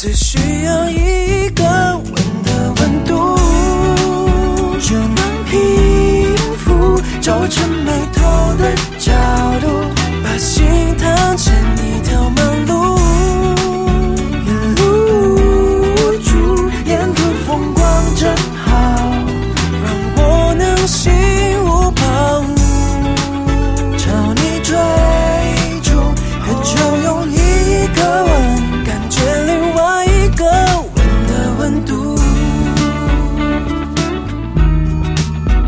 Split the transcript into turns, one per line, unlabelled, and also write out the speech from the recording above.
只需要一个吻的温度，就能平复皱成眉头的